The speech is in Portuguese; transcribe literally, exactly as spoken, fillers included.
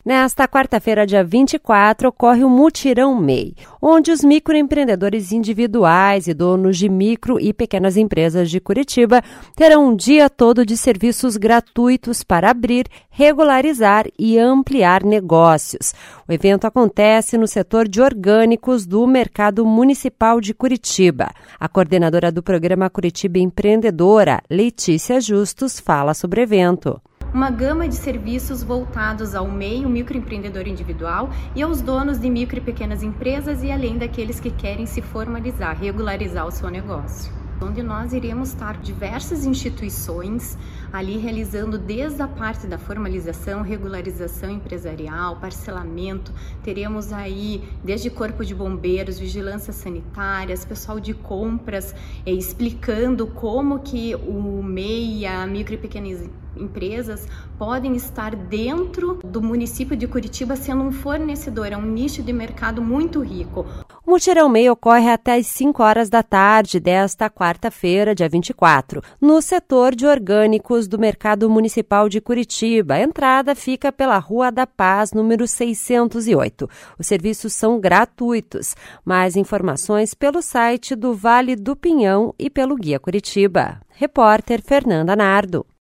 Nesta quarta-feira, dia vinte e quatro, ocorre o Mutirão M E I, onde os microempreendedores individuais e donos de micro e pequenas empresas de Curitiba terão um dia todo de serviços gratuitos para abrir, regularizar e ampliar negócios. O evento acontece no setor de orgânicos do Mercado Municipal de Curitiba. A coordenadora do programa Curitiba Empreendedora, Letícia Justus, fala sobre o evento. Uma gama de serviços voltados ao M E I, o microempreendedor individual, e aos donos de micro e pequenas empresas e além daqueles que querem se formalizar, regularizar o seu negócio. Onde nós iremos estar diversas instituições ali realizando desde a parte da formalização, regularização empresarial, parcelamento, teremos aí desde corpo de bombeiros, vigilância sanitária, pessoal de compras, eh, explicando como que o M E I, a micro e pequenas empresas podem estar dentro do município de Curitiba sendo um fornecedor, é um nicho de mercado muito rico. O Mutirão M E I ocorre até às cinco horas da tarde desta quarta-feira, dia vinte e quatro, no setor de orgânicos do Mercado Municipal de Curitiba. A entrada fica pela Rua da Paz, número seiscentos e oito. Os serviços são gratuitos. Mais informações pelo site do Vale do Pinhão e pelo Guia Curitiba. Repórter Fernanda Nardo.